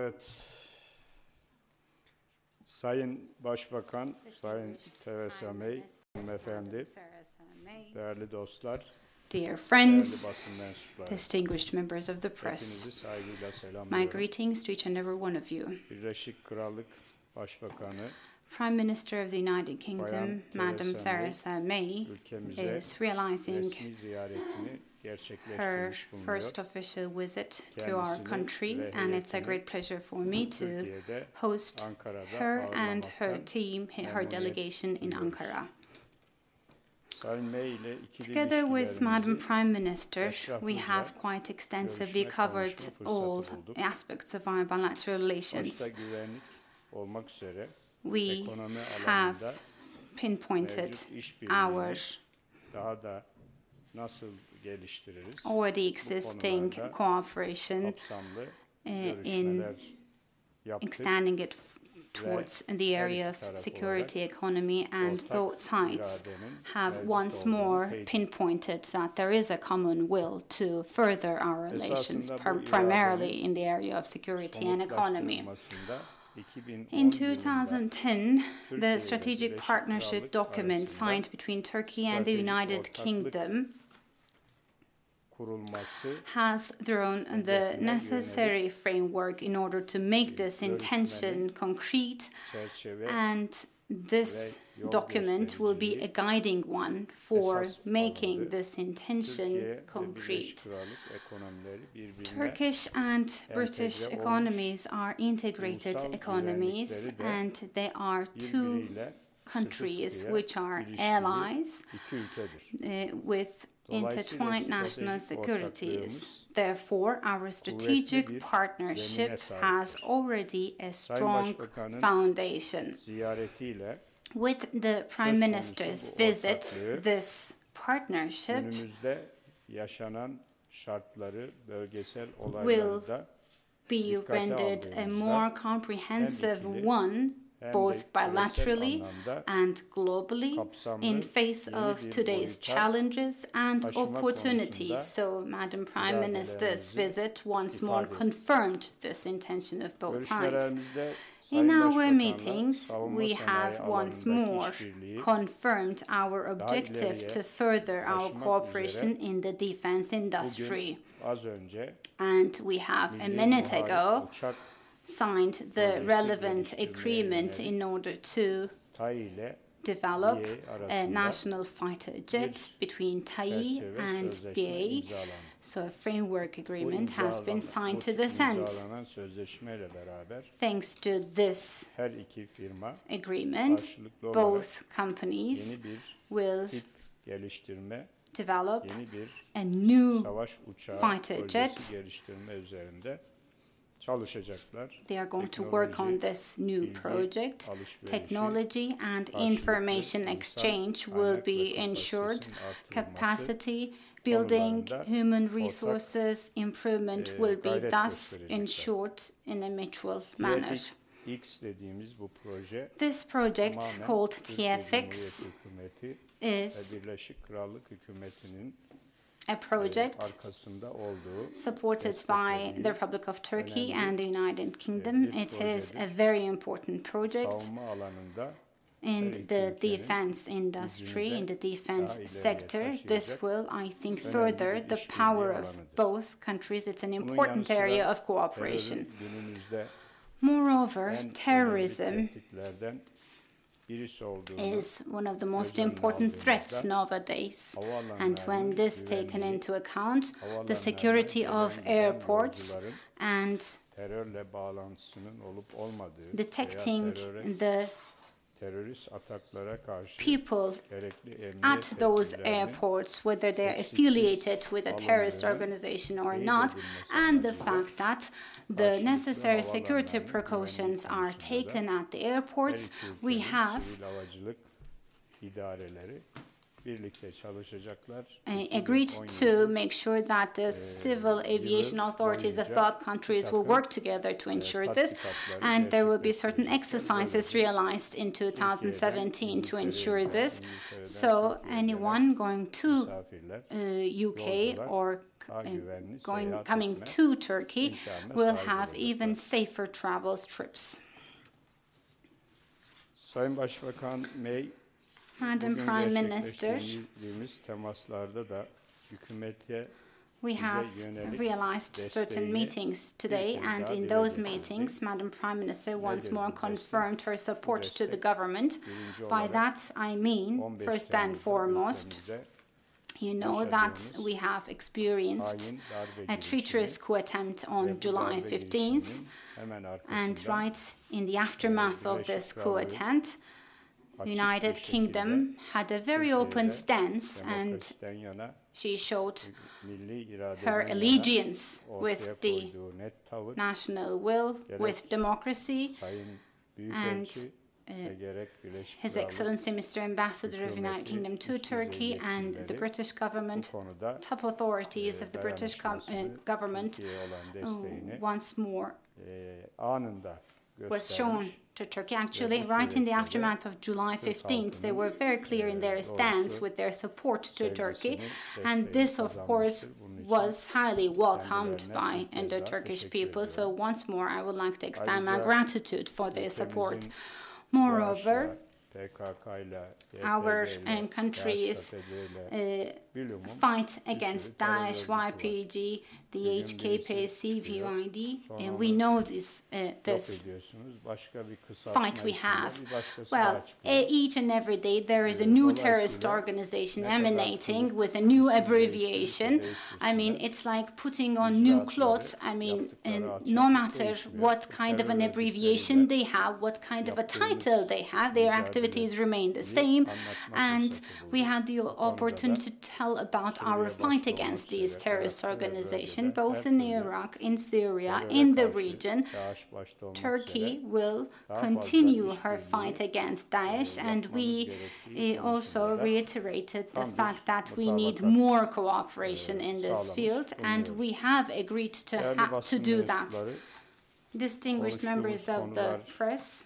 Evet, Sayın Başbakan, Sayın Theresa May, hanımefendi, değerli dostlar, Dear değerli friends, basın mensupları, distinguished members of the press, hepinizi saygıyla my selamlıyorum. greetings to each and every one of you. Birleşik Krallık Başbakanı Prime Minister of the United Kingdom, Madam Theresa May, ülkemize is realizing resmi ziyaretini her gerçekleştirmiş bulunuyor. first official visit to our Kendisini country, ve and it's a heyetini great pleasure for me to Türkiye'de, host Ankara'da her and her ağırlamaktan team, her memnuniyet delegation in duyuyoruz. Ankara. Sayın May ile ikili Together with Madam ilişkilerimizi Prime Minister, we etraflıca have quite extensively görüşme, covered konuşma all fırsatı bulduk. aspects of our bilateral relations. başta güvenlik olmak üzere We ekonomi have alanında pinpointed mevcut işbirliğini our daha da nasıl geliştiririz? already existing konularda cooperation, Kapsamlı in görüşmeler yaptık. extending it towards the area of security economy, and Ortak both sides iradenin have mevcut once olduğunu more teyit pinpointed that there is a common will to further our relations, Esasında bu primarily iradenin in the area of security and economy. somutlaştırılmasında 2010 In yılında 2010, Türkiye the ile strategic Birleşik partnership Krallık document arasında signed between Turkey and the stratejik United ortaklık Kingdom kurulması has thrown the necessary framework in order to make this intention concrete, çerçeve and this document will be a guiding one for making this intention Türkiye ve Birleşik concrete. Krallık ekonomileri birbirine Turkish and British economies are integrated ulusal economies, güvenlikleri de and they are two birbiriyle countries sıkı which are ilişkili allies iki ülkedir. with Dolayısıyla intertwined national stratejik securities. ortaklığımız Therefore, our strategic bir partnership zemine sahiptir. has already a Sayın strong Başbakanın foundation. ziyaretiyle With the Prime konusu Minister's bu visit, ortaklığı this partnership günümüzde yaşanan şartları, bölgesel will olayları da be dikkate rendered a aldığımızda more comprehensive ikili one, hem both de küresel bilaterally anlamda and globally, kapsamlı in face yeni of bir today's boyuta challenges and taşıma opportunities. konusunda So, Madam Prime Minister's iradelerimizi visit once more ifade ettik. confirmed this intention of both sides. Görüşmelerimizde In Sayın our Başbakan'la meetings, savunma we sanayi have once alanındaki more işbirliği confirmed our objective ileriye to further our taşımak cooperation üzere in the defense industry. bugün az önce And we have a milli minute muharip ago uçak signed the projesi relevant geliştirmeye agreement yönelik in order to TAI ile develop BA a arasında national fighter jet between TAI çerçeve and sözleşme BA. imzalandı. So a framework Bu agreement has been signed to this end. imzalanan sözleşmeyle beraber Thanks to this her iki firma agreement, karşılıklı olarak both companies yeni bir will tip geliştirme, develop yeni bir a new savaş uçağı fighter projesi jet. geliştirme üzerinde çalışacaklar. They are going to work on this new bilgi project. alışverişi, Technology and karşılıklı information insan exchange will kaynak ve be ensured. kapasitesinin artırılması Capacity building, konularında human ortak, resources improvement will be gayret thus gösterecekler. ensured in a mutual manner. TFX dediğimiz bu proje This project, tamamen called Türkiye TFX, Cumhuriyeti Hükümeti is ve Birleşik Krallık Hükümeti'nin a project arkasında olduğu supported by the Republic of Turkey and the United Kingdom. bir It is a projedir. very important project savunma alanında in iki the ülkenin defense industry, in the defense ileriye sector. This taşıyacak will, I think, önemli further bir the işbirliği power of alanıdır. both countries. It's an Bunun important yanı area sıra of cooperation. terörün günümüzde Moreover, en önemli terrorism tehditlerden birisi olduğunu is one of the most önüne important threats aldığımızda nowadays. And when havaalanlarının this taken güvenliği, into account, the havaalanlarına security of gelen giden airports yolcuların and terörle bağlantısının olup olmadığı detecting veya the terörist ataklara karşı people gerekli emniyet at those tedbirlerinin airports, whether they're eksiksiz affiliated with a terrorist alındığını organization or teyit not, edilmesi and the amacıyla fact that the karşılıklı necessary security havaalanlarının precautions güvenliği are konusunda taken da at the her airports. iki We ülkenin have sivil havacılık idareleri birlikte çalışacaklar. agreed 2017 to make sure that the civil aviation authorities of both countries will work together to ensure this, and there will be certain exercises realized in 2017 to ensure this. So anyone going to misafirler, UK or coming to Turkey will have even safer travel trips. Sayın Başbakan May, Madam Prime Minister, gerçekleştirdiğimiz temaslarda da hükümete we have realized certain meetings today, and in those meetings, Madam Prime Minister once more confirmed her support to the government. By that, I mean, first and foremost, you know that we have experienced a treacherous coup attempt on July 15th, and right in the aftermath of this coup attempt, United Kingdom had a very open stance, and she showed her allegiance with the national will, with democracy, and His Excellency Mr. Ambassador of the United Kingdom to Turkey and the British government, top authorities of the British government, once more was shown to Turkey. Actually, right in the aftermath of July 15th, they were very clear in their stance with their support to Turkey, and this, of course, was highly welcomed by the Turkish people. So once more, I would like to extend my gratitude for their support. Moreover, our country's fight against Daesh, YPG, the HKP, CPYD, and we know this fight we have. Well, each and every day there is a new terrorist organization emanating with a new abbreviation. I mean, it's like putting on new clothes. I mean, no matter what kind of an abbreviation they have, what kind of a title they have, their activities remain the same. And we had the opportunity to tell about our fight against these terrorist organizations, both in Iraq, in Syria, in the region. Turkey will continue her fight against Daesh, and we also reiterated the fact that we need more cooperation in this field, and we have agreed to do that. Distinguished members of the press,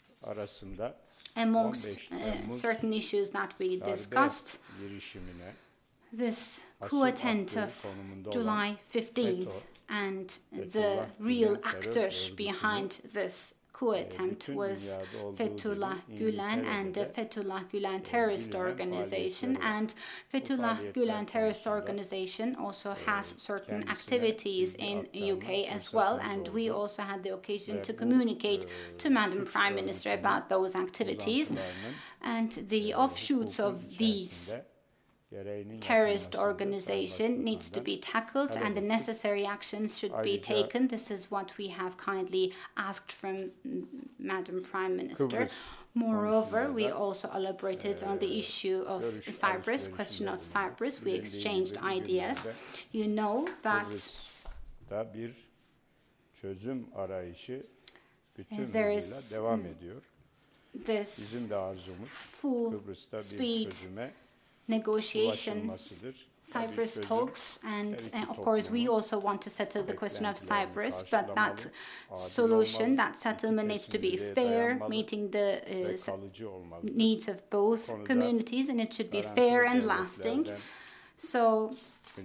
amongst certain issues that we discussed, this coup attempt of July 15th and the real actor behind this coup attempt was Fethullah Gülen and the Fethullah Gülen terrorist organization. And Fethullah Gülen terrorist organization also has certain activities in UK as well, and we also had the occasion to communicate to Madam Prime Minister about those activities, and the offshoots of these terrorist organization needs to be tackled, and the necessary actions should be taken. This is what we have kindly asked from Madam Prime Minister. Moreover, we also elaborated on the issue of Cyprus, question of Cyprus. We exchanged ideas. You know that there is this full speed negotiations, Cyprus talks, and of course we also want to settle the question of Cyprus, but that solution, that settlement needs to be fair, meeting the needs of both communities, and it should be fair and lasting. So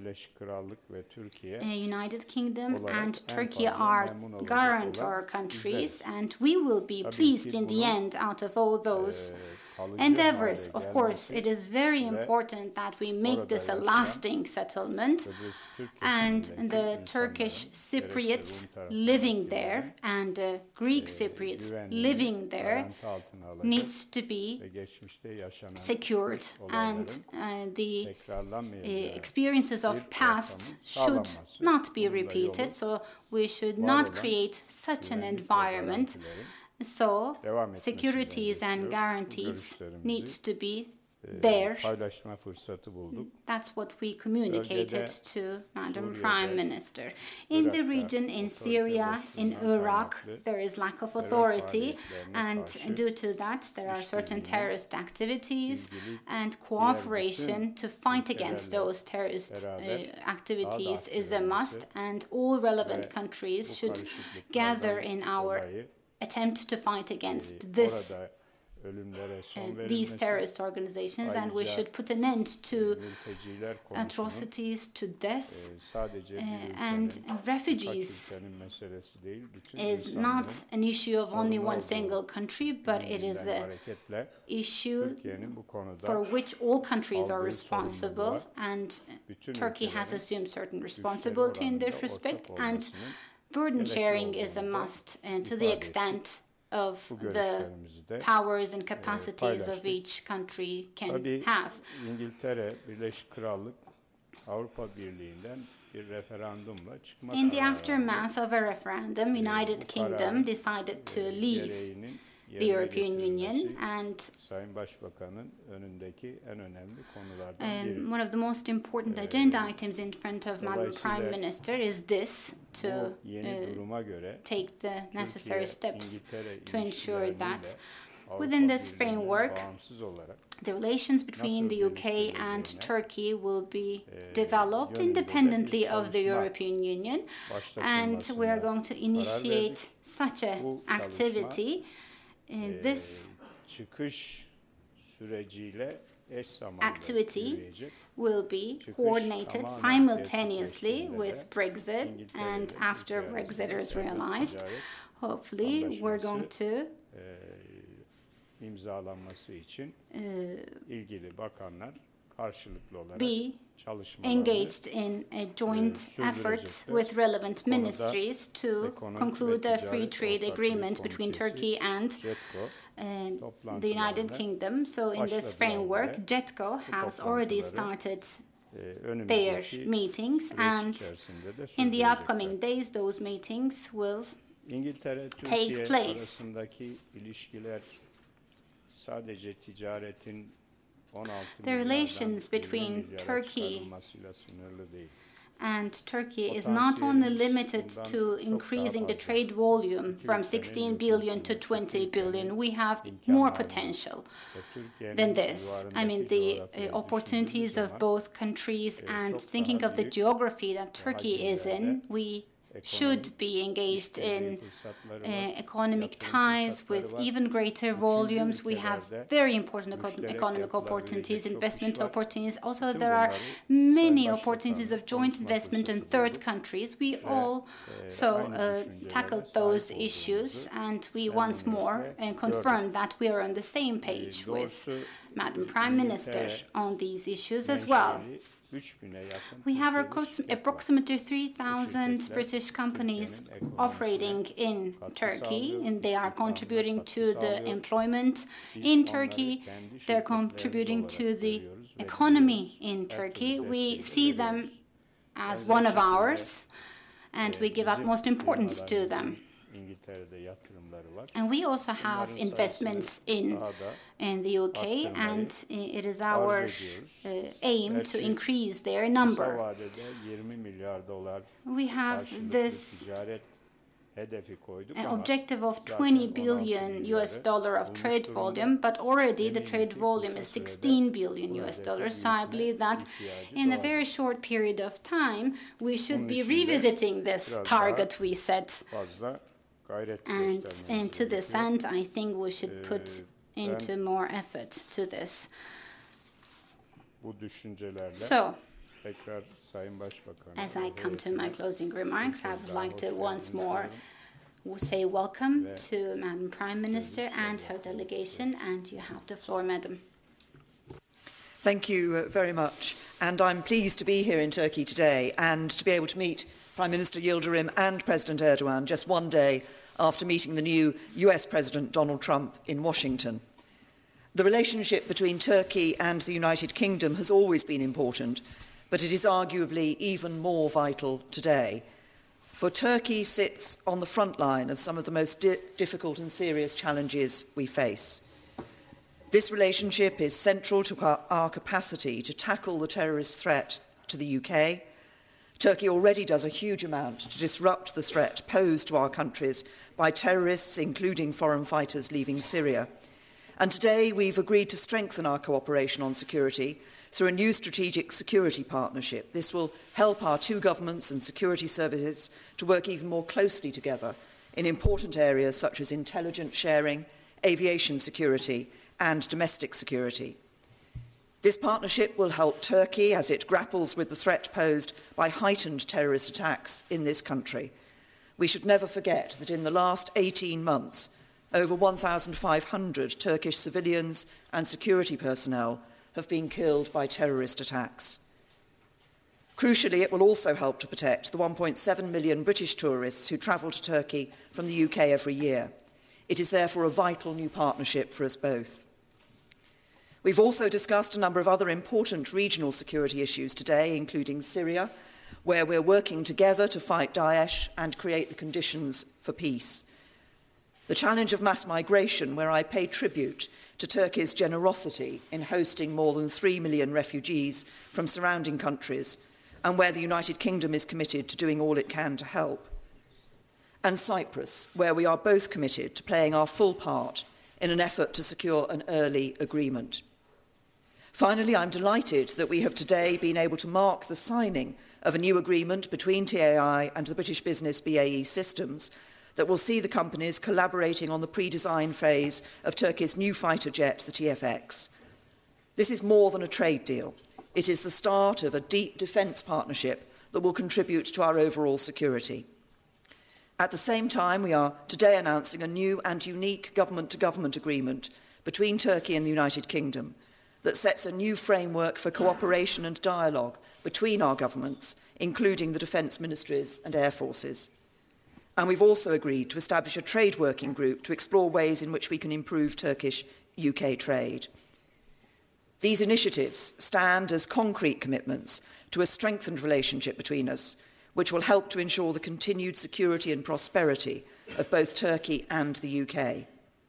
United Kingdom and Turkey are guarantor countries, and we will be pleased in the end out of all those endeavors. Of course, it is very important that we make this a lasting settlement, and the Turkish Cypriots living there and the Greek Cypriots living there needs to be secured, and the experiences of past should not be repeated, so we should not create such an environment. So securities and guarantees needs to be there. That's what we communicated to Madam Prime Minister. In the region, in Syria, in Iraq, there is lack of authority, and due to that, there are certain terrorist activities, and cooperation to fight against those terrorist activities is a must, and all relevant countries should gather in our attempt to fight against this these terrorist organizations, and we should put an end to atrocities, to death, and refugees is not an issue of only one single country, but it is an issue for which all countries are responsible, and Turkey has assumed certain responsibility in this respect, and burden sharing is a must, and to the extent of the powers and capacities of each country can have. In the aftermath of a referendum, United Kingdom decided to leave the European Union, and one of the most important agenda items in front of Madam Prime Minister is this, to take the necessary steps to ensure that within this framework the relations between the UK and Turkey will be developed independently of the European Union, and we are going to initiate such an activity. This activity will be coordinated simultaneously with Brexit, and after Brexit is realized, hopefully we're going to be engaged in a joint effort with relevant ministries to conclude a free trade agreement between Turkey and the United Kingdom. So in this framework, JETCO has already started their meetings, and in the upcoming days those meetings will take place. The relations between Turkey and Turkey is not only limited to increasing the trade volume from 16 billion to 20 billion. We have more potential than this. I mean, the opportunities of both countries, and thinking of the geography that Turkey is in, we should be engaged in economic ties with even greater volumes. We have very important economic opportunities, investment opportunities. Also, there are many opportunities of joint investment in third countries. We also tackled those issues, and we once more confirmed that we are on the same page with Madam Prime Minister on these issues as well. We have approximately 3,000 British companies operating in Turkey, and they are contributing to the employment in Turkey. They're contributing to the economy in Turkey. We see them as one of ours, and we give utmost importance to them. And we also have investments in the UK, and it is our aim to increase their number. We have this objective of $20 billion of trade volume, but already the trade volume is $16 billion. So I believe that in a very short period of time, we should be revisiting this target we set. And to this end, I think we should put into more effort to this. So, as I come to my closing remarks, I would like to once more say welcome to Madam Prime Minister and her delegation, and you have the floor, Madam. Thank you very much. And I'm pleased to be here in Turkey today and to be able to meet Prime Minister Yildirim and President Erdogan just one day after meeting the new US President Donald Trump in Washington. The relationship between Turkey and the United Kingdom has always been important, but it is arguably even more vital today. For Turkey sits on the front line of some of the most difficult and serious challenges we face. This relationship is central to our capacity to tackle the terrorist threat to the UK. Turkey already does a huge amount to disrupt the threat posed to our countries by terrorists, including foreign fighters leaving Syria. And today we've agreed to strengthen our cooperation on security through a new strategic security partnership. This will help our two governments and security services to work even more closely together in important areas such as intelligence sharing, aviation security, and domestic security. This partnership will help Turkey as it grapples with the threat posed by heightened terrorist attacks in this country. We should never forget that in the last 18 months, over 1,500 Turkish civilians and security personnel have been killed by terrorist attacks. Crucially, it will also help to protect the 1.7 million British tourists who travel to Turkey from the UK every year. It is therefore a vital new partnership for us both. We've also discussed a number of other important regional security issues today, including Syria, where we're working together to fight Daesh and create the conditions for peace. The challenge of mass migration, where I pay tribute to Turkey's generosity in hosting more than 3 million refugees from surrounding countries, and where the United Kingdom is committed to doing all it can to help. And Cyprus, where we are both committed to playing our full part in an effort to secure an early agreement. Finally, I'm delighted that we have today been able to mark the signing of a new agreement between TAI and the British business BAE Systems that will see the companies collaborating on the pre-design phase of Turkey's new fighter jet, the TFX. This is more than a trade deal. It is the start of a deep defence partnership that will contribute to our overall security. At the same time, we are today announcing a new and unique government-to-government agreement between Turkey and the United Kingdom that sets a new framework for cooperation and dialogue between our governments, including the defence ministries and air forces. And we've also agreed to establish a trade working group to explore ways in which we can improve Turkish-UK trade. These initiatives stand as concrete commitments to a strengthened relationship between us, which will help to ensure the continued security and prosperity of both Turkey and the UK.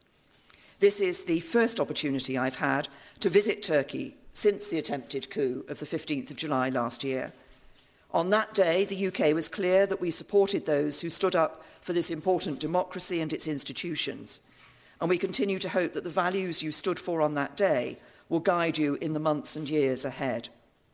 This is the first opportunity I've had to visit Turkey since the attempted coup of the 15th of July last year. On that day, the UK was clear that we supported those who stood up for this important democracy and its institutions, and we continue to hope that the values you stood for on that day will guide you in the months and years ahead.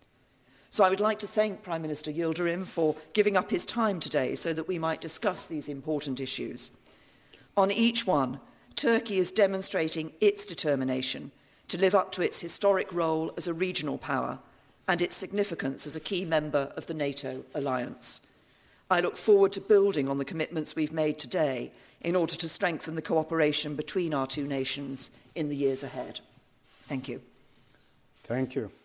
So I would like to thank Prime Minister Yildirim for giving up his time today so that we might discuss these important issues. On each one, Turkey is demonstrating its determination to live up to its historic role as a regional power and its significance as a key member of the NATO alliance. I look forward to building on the commitments we've made today in order to strengthen the cooperation between our two nations in the years ahead. Thank you. Thank you.